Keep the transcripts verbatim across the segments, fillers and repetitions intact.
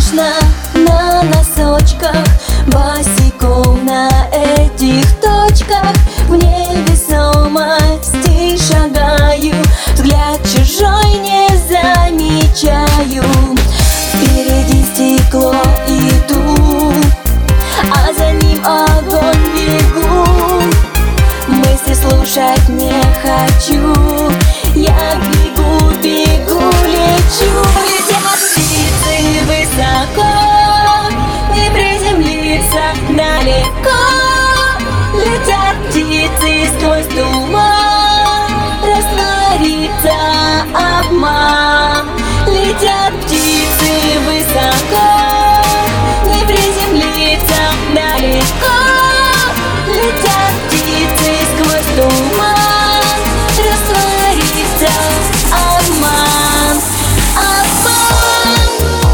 Точно на носочках, босиком на этих точках, в невесомости шагаю, взгляд чужой не замечаю. Впереди стекло, иду, а за ним огонь, бегу. Мысли слушать не хочу, я бегу, бегу, лечу. Летят птицы высоко, не приземлиться далеко. Летят птицы сквозь туман, растворится обман. Летят птицы высоко, не приземлиться далеко. Летят птицы сквозь туман, растворится обман, обман.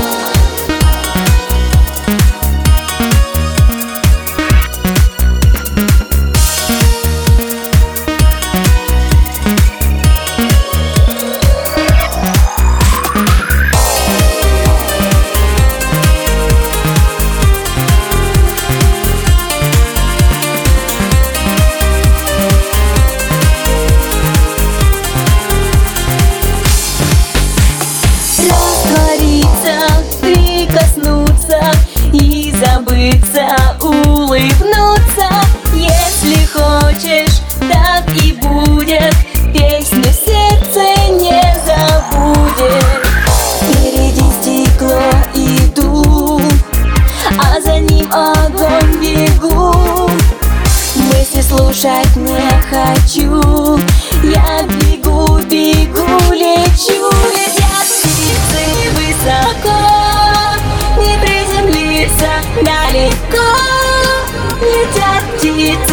Раствориться, прикоснуться и забыться, улыбнуться. Если хочешь, так и будет, песню в сердце не забудет. Впереди стекло, иду, а за ним огонь, бегу. Мысли слушать не хочу, я бегу, бегу, лечу. Летят птицы высоко, не приземлиться далеко. Летят птицы